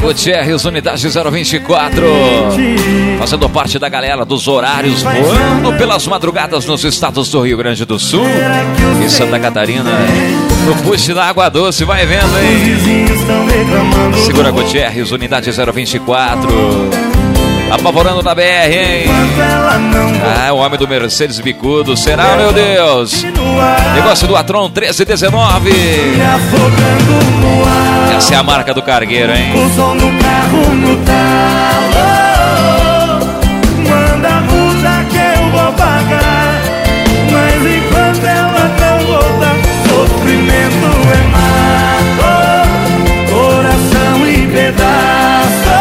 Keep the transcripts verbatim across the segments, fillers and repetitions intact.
Gutierrez, unidade zero vinte e quatro. Fazendo parte da galera dos horários, voando pelas madrugadas nos estados do Rio Grande do Sul e Santa Catarina. No push da Água Doce, vai vendo, hein? Segura Gutierrez, unidade zero vinte e quatro. Apavorando na B R, hein? Ah, o homem do Mercedes bicudo. Será, meu Deus? Negócio do Atron treze dezenove. Essa é a marca do cargueiro, hein? O som do carro no talo. Manda a multa que eu vou pagar. Mas enquanto ela não voltar, sofrimento é mato, coração em pedaço.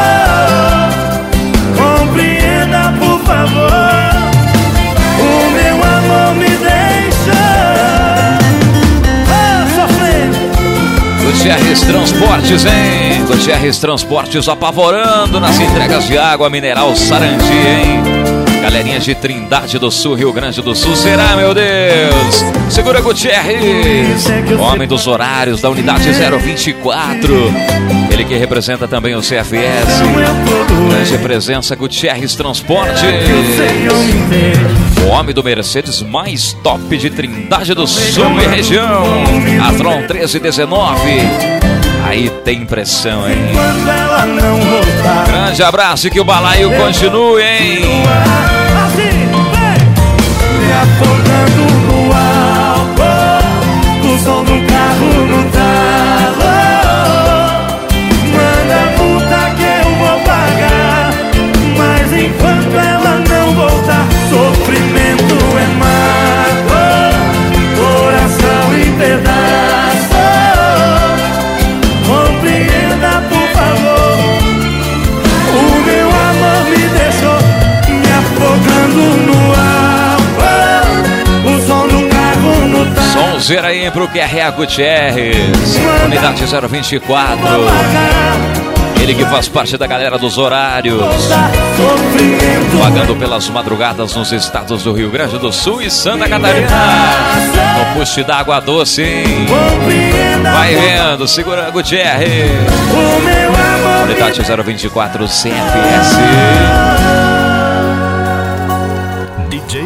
Compreenda, por favor. O meu amor me deixa ah, sofrendo. Gutierrez Transportes, hein? Gutierrez Transportes apavorando nas entregas de água mineral Sarandi, hein? Galerinha de Trindade do Sul, Rio Grande do Sul. Será, meu Deus? Segura Gutierrez, homem dos horários da unidade zero vinte e quatro. Ele que representa também o C F S. Grande presença, Gutierrez Transportes. O homem do Mercedes mais top de Trindade do Sul e região. Atron treze dezenove. Aí tem pressão, hein? Grande abraço e que o balaio continue, hein? Me afogando no álcool, o som do carro no talo. Manda a multa que eu vou pagar. Mas enquanto ela não voltar, sofrimento é mágoa, coração em pedaço. Compreenda, por favor. O meu amor me deixou me afogando no álcool, o som do carro no talo. Sonzeira aí pro Q R A Gutierrez, unidade zero vinte e quatro. Ele que faz parte da galera dos horários, pagando pelas madrugadas nos estados do Rio Grande do Sul e Santa Catarina. No push da Água Doce, hein? Vai vendo, segura Gutierrez. Unidade zero vinte e quatro C F S. D J